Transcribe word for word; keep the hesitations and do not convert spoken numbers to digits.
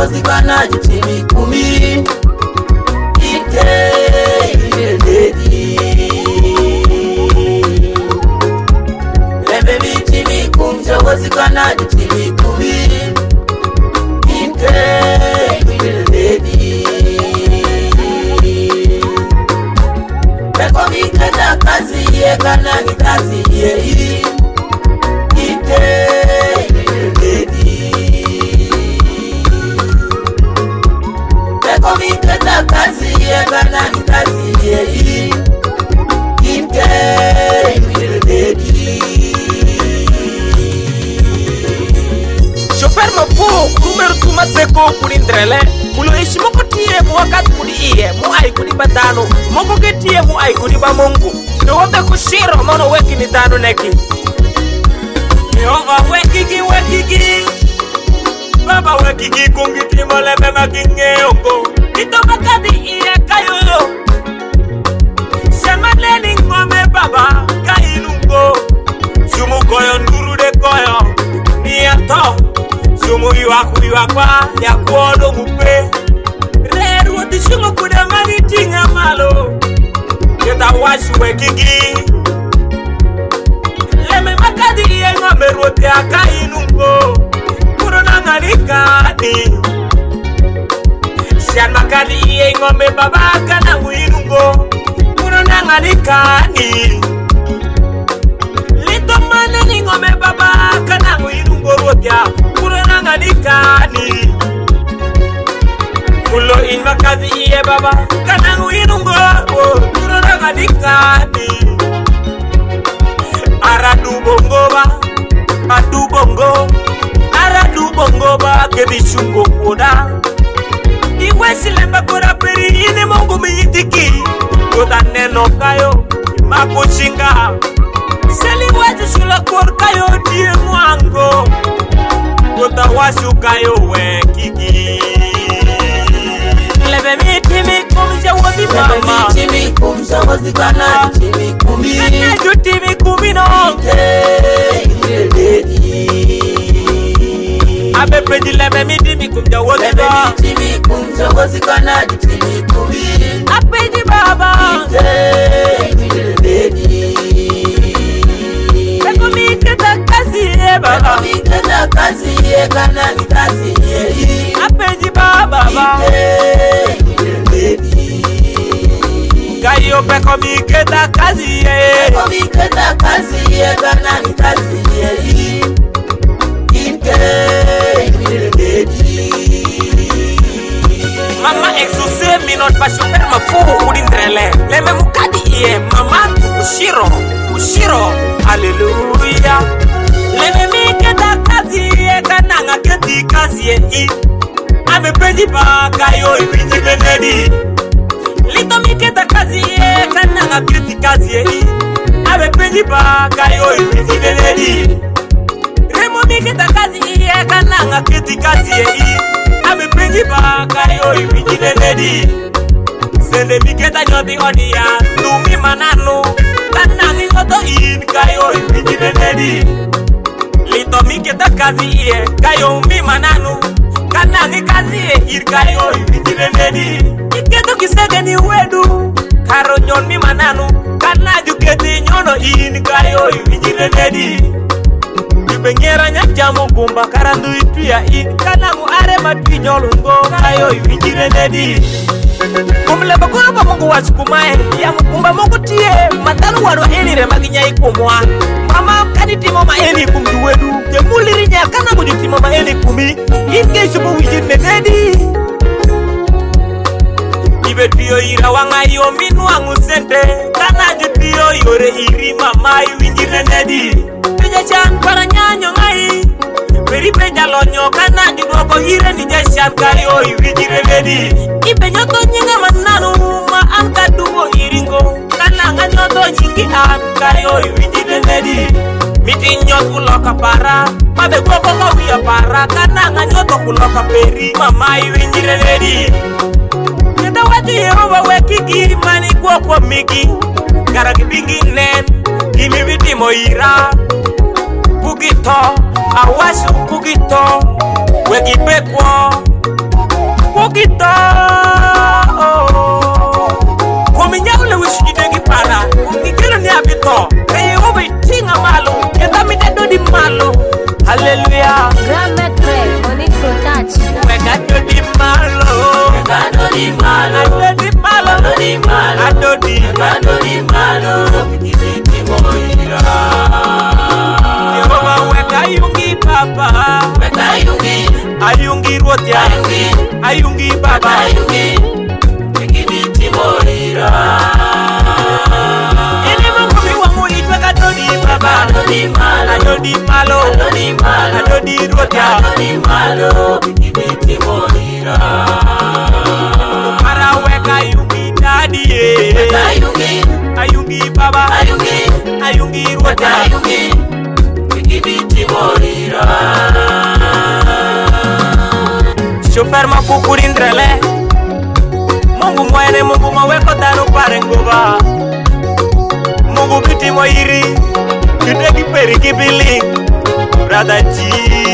kumshogozikana jitimi kumi ite iledi lembe bitimi kumshogozikana jitimi kumi ite iledi peko miketa kazi ye kana kazi ye ite Komiketa kazi ye bana ni kazi ye Inte iledi Chauffeur mafu kumeru tuma seko kulindrele Mulo ishi moko tiye mu wakati kudi iye Mu ai kudi batano Moko ke tiye mu ai kudi ba mungu Nwobe kushiro mono weki ni tano neki Yehova wekiki wekiki Baba wekiki kungiti molebe makinge ongo Ito makadi iye kayo Shemaleni ngome baba kainungo Sumu koyo nduru de koyo Niyato Sumu iwaku iwakwa ya kuodo mupe Reru oti sumu kudamani tinga malo Yeta washu wekiki Leme makadi iye ngome rote ya kainungo Nangalikani Sian makadi iye ngombe babaka na uinungo Kuno nangalikani Lito mane ni ngombe babaka na uinungo rotia Kuno nangalikani Kulo in makadi iye babaka na uinungo Kuno nangalikani Aradu bongo ba Adu bongo Aradu bongo ba kebi shungo koda Iwe silemba kora peri ine mongo miyitiki Yoda neno kayo Mako chinga Seli waju shula kor kayo die mwango Yoda washu kayo we kiki Lebe mitimi kumja wabi mama Lebe mitimi kumja wazikana Jitimi kumi Kanya jutimi kumi no Ite iledi Abe peji lebe mitimi kumja wazikana Lebe mitimi kumja wazikana Jitimi kumi Apeji baba Ite iledi Peko miketa kazi ye baba Peko miketa kazi ye kana ni kazi ye Apeji baba Ite iledi Kayo peko miketa kazi ye Peko miketa kazi ye kana ni kazi ye Inte iledi Mama exaucé minot pa chauffeur ma fuhu kudindrele Leme mukadi iye mama ushiro Ushiro Hallelujah Leme miketa kazi ye kananga keti kazi ye i Ame peji pa kayo ibiji menedi Lito miketa kazi ye kananga keti kazi ye i Ame peji pa kayo ibiji menedi Remo miketa kazi ye kananga keti kazi ye i Ame peji pa kayo ibiji menedi Sende miketa nyoti odia Tumi manano Kanangi ngoto in kayo ibiji menedi Lito miketa kazi ye kayo umi manano Kanangi kazi ye ir kayo ibiji menedi Iketo kisege ni wedu Karo nyon mi manano Kanaju keti nyono in kayo ibiji menedi Ibengera nyajamo gumba karandu itu ya in Kanangu are matwi nyolungo kayo ibiji menedi Kumle bakura ba mungu wasukumae Ya mkumba mungu tie Matanu wado eni remaginya ikumwa Mama kanitimo ma eni kumduwedu Kemulirinya kana mujutimo ma eni kumi Inge shubu wijin menedi Ibe tiyo ira wanga iyo minu wangu sente Kana jutiyo yore iri mama iwinjin menedi Peja chan para nyanyo ngai Peri peja lonyo kana judwoko hire ni jeshan kayo iwinjin menedi Ibe nyoto nyinga mananu ma anka dugo iringo Kana nga nyoto nyingi an kayo iwinjin menedi Miti nyot kuloka para Mabe koko kawia para Kana nga nyoto kuloka peri Mama iwinjin menedi Keta watu Yehova wekiki mani kwa kwa miki Gara kibingi nen Kimi viti moira Kukito Awashu kukito Wekipekwo pokito kominya ule wisujidegi pana ukikira ni abito kaya ubi tinga malo yenda midedo di malo hallelujah Grandma Craig Monique Protachi weka do di malo weka do di malo ado di malo do di malo ado di weka do di malo bikibiti moira Yehova weka yungi papa weka yungi ayungi rotia ayungi ayungi baba ayungi bikibiti moira ini mungumi wangu itweka do di baba do di malo ado di malo do di malo ado di rotia do di malo bikibiti moira para weka yungi daddy weka yungi ayungi baba ayungi ayungi rotia ayungi bikibiti moira Chauffeur mafukuri ndrele Mungu mwene Mungu maweko tano parengoba Mungu biti moiri Kidegi peri kibili Brother G